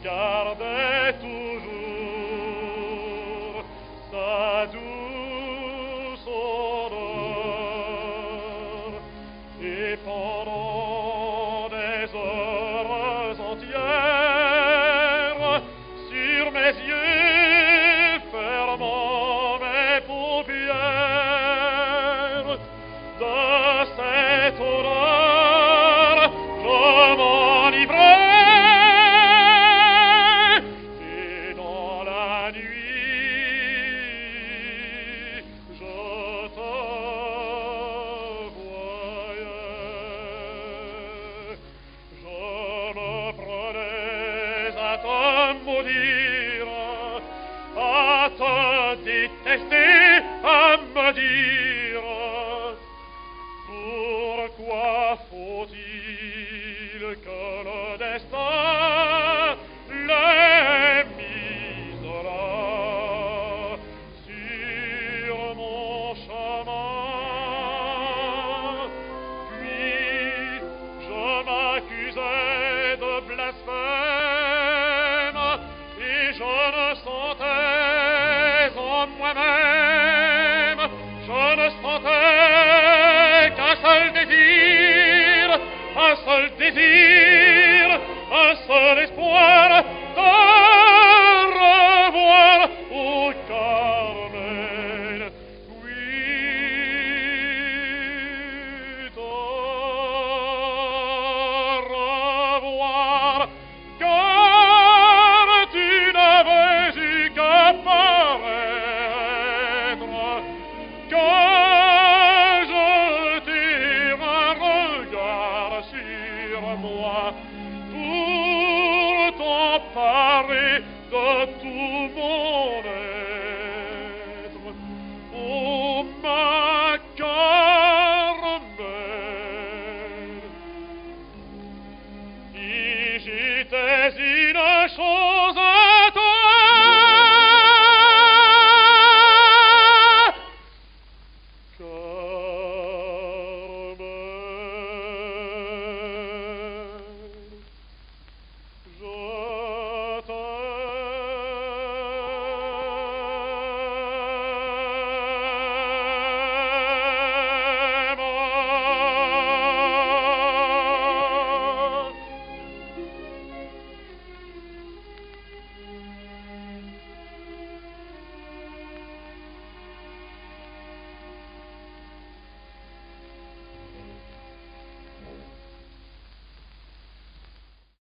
gardait toujours sa douce odeur. Et pendant des heures entières, sur mes yeux, fermant mes paupières, de cette odeur, je m'enivrais, et dans la nuit, je te voyais. Je me prenais à te maudire, à te détester, à me dire: pourquoi faut-il que le destin l'ait mise là, sur mon chemin? Puis je m'accusais de blasphème, et je ne sentais en moi-même, je ne sentais qu'un seul désir, un seul désir, un seul espoir de revoir au Carmel, oui, de revoir, car tu n'avais eu qu'à paraître, que jeter un regard sur moi, pour t'emparer de tout mon